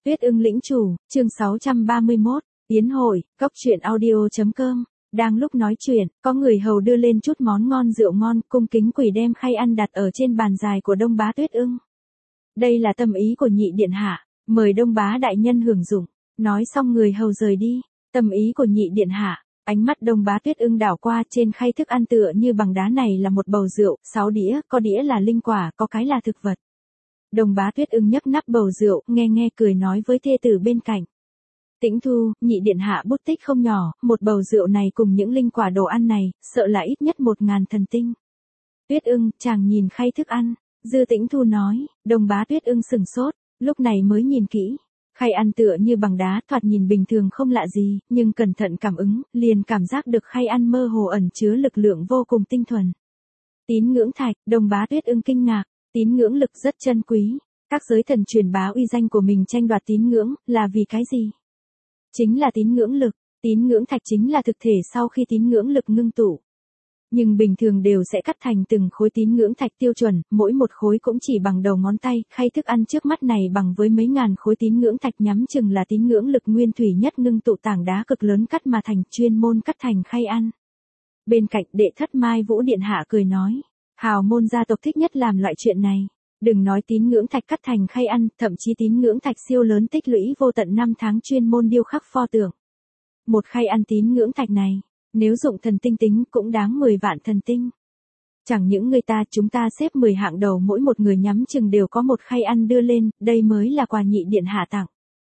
Tuyết ưng lĩnh chủ, chương 631, Yến hội, cốc truyện audio.com. Đang lúc nói chuyện, có người hầu đưa lên chút món ngon rượu ngon, cung kính quỳ đem khay ăn đặt ở trên bàn dài của Đông Bá Tuyết ưng. Đây là tâm ý của nhị điện hạ, mời Đông Bá đại nhân hưởng dụng. Nói xong người hầu rời đi. Tâm ý của nhị điện hạ. Ánh mắt Đông Bá Tuyết ưng đảo qua, trên khay thức ăn tựa như bằng đá này là một bầu rượu, 6 đĩa, có đĩa là linh quả, có cái là thực vật. Đông Bá Tuyết ưng nhấp nắp bầu rượu, nghe cười nói với thê tử bên cạnh. Tĩnh Thu, nhị điện hạ bút tích không nhỏ, một bầu rượu này cùng những linh quả đồ ăn này, sợ là ít nhất 1000 thần tinh. Tuyết ưng, chàng nhìn khay thức ăn. Dư Tĩnh Thu nói. Đông Bá Tuyết ưng sừng sốt, lúc này mới nhìn kỹ. Khay ăn tựa như bằng đá, thoạt nhìn bình thường không lạ gì, nhưng cẩn thận cảm ứng, liền cảm giác được khay ăn mơ hồ ẩn chứa lực lượng vô cùng tinh thuần. Tín ngưỡng thạch, Đông Bá Tuyết ưng kinh ngạc, tín ngưỡng lực rất chân quý. Các giới thần truyền bá uy danh của mình tranh đoạt tín ngưỡng, là vì cái gì? Chính là tín ngưỡng lực, tín ngưỡng thạch chính là thực thể sau khi tín ngưỡng lực ngưng tụ. Nhưng bình thường đều sẽ cắt thành từng khối tín ngưỡng thạch tiêu chuẩn, mỗi một khối cũng chỉ bằng đầu ngón tay, khay thức ăn trước mắt này bằng với mấy ngàn khối tín ngưỡng thạch nhắm chừng là tín ngưỡng lực nguyên thủy nhất ngưng tụ tảng đá cực lớn cắt mà thành, chuyên môn cắt thành khay ăn. Bên cạnh đệ thất Mai Vũ điện hạ cười nói, hào môn gia tộc thích nhất làm loại chuyện này. Đừng nói tín ngưỡng thạch cắt thành khay ăn, thậm chí tín ngưỡng thạch siêu lớn tích lũy vô tận 5 tháng chuyên môn điêu khắc pho tượng. Một khay ăn tín ngưỡng thạch này, nếu dụng thần tinh tính cũng đáng 10 vạn thần tinh. Chẳng những chúng ta xếp 10 hạng đầu mỗi một người nhắm chừng đều có một khay ăn đưa lên, đây mới là quà nhị điện hạ tặng.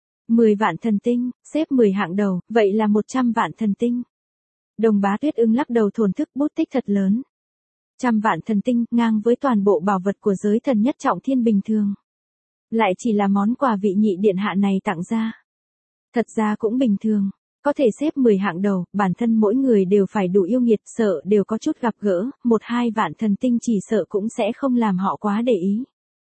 10 vạn thần tinh, xếp 10 hạng đầu, vậy là 100 vạn thần tinh. Đông Bá Tuyết ưng lắc đầu thổn thức, bút tích thật lớn. 100 vạn thần tinh, ngang với toàn bộ bảo vật của giới thần nhất trọng thiên bình thường. Lại chỉ là món quà vị nhị điện hạ này tặng ra. Thật ra cũng bình thường. Có thể xếp 10 hạng đầu, bản thân mỗi người đều phải đủ yêu nghiệt, sợ đều có chút gặp gỡ, 1-2 vạn thần tinh chỉ sợ cũng sẽ không làm họ quá để ý.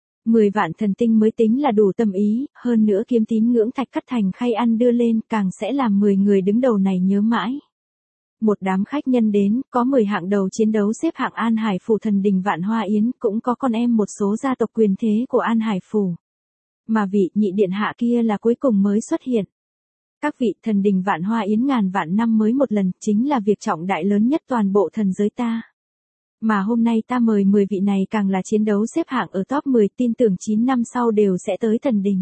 10 vạn thần tinh mới tính là đủ tâm ý, hơn nữa kiếm tín ngưỡng thạch cắt thành khay ăn đưa lên, càng sẽ làm 10 người đứng đầu này nhớ mãi. Một đám khách nhân đến, có 10 hạng đầu chiến đấu xếp hạng An Hải Phủ thần đình Vạn Hoa Yến, cũng có con em một số gia tộc quyền thế của An Hải Phủ. Mà vị nhị điện hạ kia là cuối cùng mới xuất hiện. Các vị, thần đình Vạn Hoa Yến ngàn vạn năm mới một lần, chính là việc trọng đại lớn nhất toàn bộ thần giới ta. Mà hôm nay ta mời 10 vị này càng là chiến đấu xếp hạng ở top 10, tin tưởng 9 năm sau đều sẽ tới thần đình.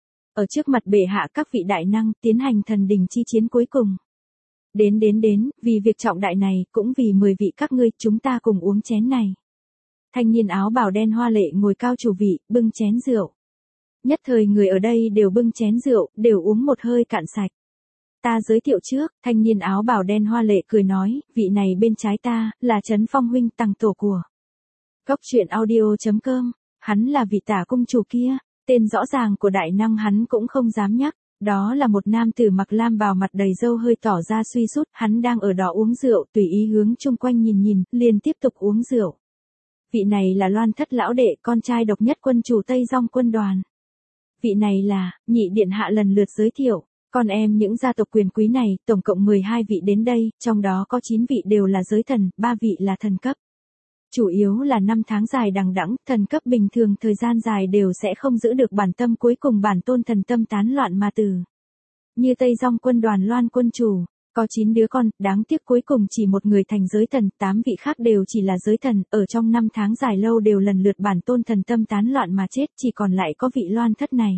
Ở trước mặt bệ hạ các vị đại năng, tiến hành thần đình chi chiến cuối cùng. Đến, vì việc trọng đại này, cũng vì 10 vị các ngươi, chúng ta cùng uống chén này. Thanh niên áo bào đen hoa lệ ngồi cao chủ vị, bưng chén rượu. Nhất thời người ở đây đều bưng chén rượu, đều uống một hơi cạn sạch. Ta giới thiệu trước, thanh niên áo bào đen hoa lệ cười nói, vị này bên trái ta, là Trấn Phong huynh tằng tổ của cốc truyện audio.com, hắn là vị tả cung chủ kia, tên rõ ràng của đại năng hắn cũng không dám nhắc, đó là một nam tử mặc lam bào mặt đầy râu hơi tỏ ra suy sút, hắn đang ở đó uống rượu, tùy ý hướng chung quanh nhìn, liền tiếp tục uống rượu. Vị này là Loan Thất lão đệ, con trai độc nhất quân chủ Tây Dong quân đoàn. Vị này là, nhị điện hạ lần lượt giới thiệu, con em những gia tộc quyền quý này, tổng cộng 12 vị đến đây, trong đó có 9 vị đều là giới thần, 3 vị là thần cấp. Chủ yếu là 5 tháng dài đằng đẵng, thần cấp bình thường thời gian dài đều sẽ không giữ được bản tâm, cuối cùng bản tôn thần tâm tán loạn mà tử. Như Tây Dong quân đoàn Loan quân chủ, có 9 đứa con, đáng tiếc cuối cùng chỉ một người thành giới thần, 8 vị khác đều chỉ là giới thần, ở trong 5 tháng dài lâu đều lần lượt bản tôn thần tâm tán loạn mà chết, chỉ còn lại có vị Loan Thất này.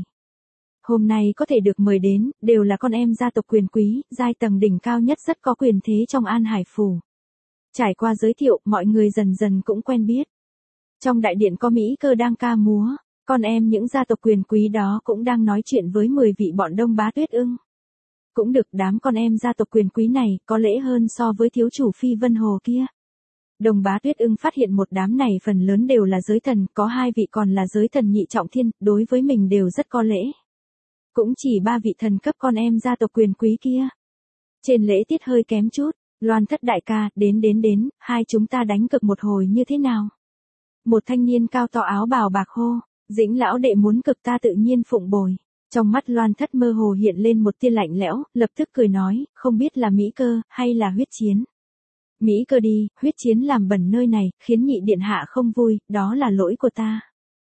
Hôm nay có thể được mời đến, đều là con em gia tộc quyền quý, giai tầng đỉnh cao nhất rất có quyền thế trong An Hải Phủ. Trải qua giới thiệu, mọi người dần dần cũng quen biết. Trong đại điện có Mỹ Cơ đang ca múa, con em những gia tộc quyền quý đó cũng đang nói chuyện với 10 vị bọn Đông Bá Tuyết ưng. Cũng được, đám con em gia tộc quyền quý này có lễ hơn so với thiếu chủ Phi Vân Hồ kia. Đông Bá Tuyết ưng phát hiện một đám này phần lớn đều là giới thần, có 2 vị còn là giới thần nhị trọng thiên, đối với mình đều rất có lễ. Cũng chỉ 3 vị thần cấp con em gia tộc quyền quý kia. Trên lễ tiết hơi kém chút, Loan Thất đại ca, đến, hai chúng ta đánh cực một hồi như thế nào? Một thanh niên cao to áo bào bạc hô, Dĩnh lão đệ muốn cực ta tự nhiên phụng bồi. Trong mắt Loan Thất mơ hồ hiện lên một tia lạnh lẽo, lập tức cười nói, không biết là Mỹ Cơ, hay là huyết chiến. Mỹ Cơ đi, huyết chiến làm bẩn nơi này, khiến nhị điện hạ không vui, đó là lỗi của ta.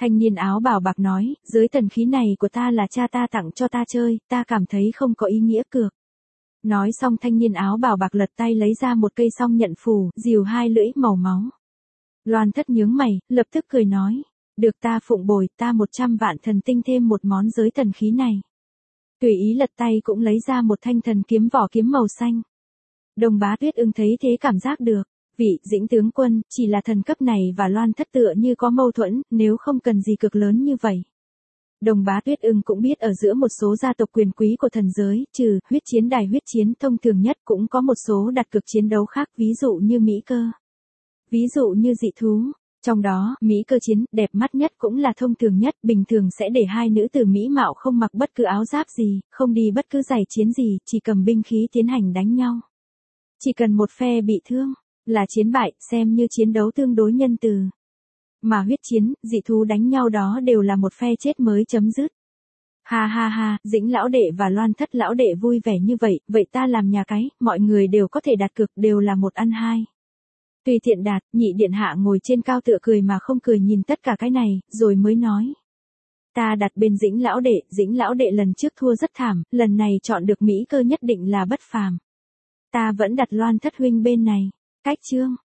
Thanh niên áo bào bạc nói, giới tần khí này của ta là cha ta tặng cho ta chơi, ta cảm thấy không có ý nghĩa cược. Nói xong thanh niên áo bào bạc lật tay lấy ra một cây song nhận phù, rìu hai lưỡi màu máu. Loan Thất nhướng mày, lập tức cười nói, được ta phụng bồi, ta 100 vạn thần tinh thêm một món giới tần khí này. Tùy ý lật tay cũng lấy ra một thanh thần kiếm vỏ kiếm màu xanh. Đồng Bá Tuyết Ưng thấy thế cảm giác được, vị Dĩnh tướng quân, chỉ là thần cấp này và Loan Thất tựa như có mâu thuẫn, nếu không cần gì cực lớn như vậy. Đồng Bá Tuyết Ưng cũng biết ở giữa một số gia tộc quyền quý của thần giới, trừ huyết chiến đài huyết chiến thông thường nhất cũng có một số đặt cược chiến đấu khác, ví dụ như Mỹ Cơ. Ví dụ như dị thú. Trong đó, Mỹ Cơ chiến, đẹp mắt nhất cũng là thông thường nhất, bình thường sẽ để hai nữ tử mỹ mạo không mặc bất cứ áo giáp gì, không đi bất cứ giày chiến gì, chỉ cầm binh khí tiến hành đánh nhau. Chỉ cần một phe bị thương, là chiến bại, xem như chiến đấu tương đối nhân từ. Mà huyết chiến, dị thú đánh nhau đó đều là một phe chết mới chấm dứt. Ha ha ha, Dĩnh lão đệ và Loan Thất lão đệ vui vẻ như vậy, vậy ta làm nhà cái, mọi người đều có thể đặt cược, đều là một ăn hai. Tùy tiện đạt, nhị điện hạ ngồi trên cao tựa cười mà không cười nhìn tất cả cái này, rồi mới nói. Ta đặt bên Dĩnh lão đệ lần trước thua rất thảm, lần này chọn được Mỹ Cơ nhất định là bất phàm. Ta vẫn đặt Loan Thất huynh bên này. Cách chương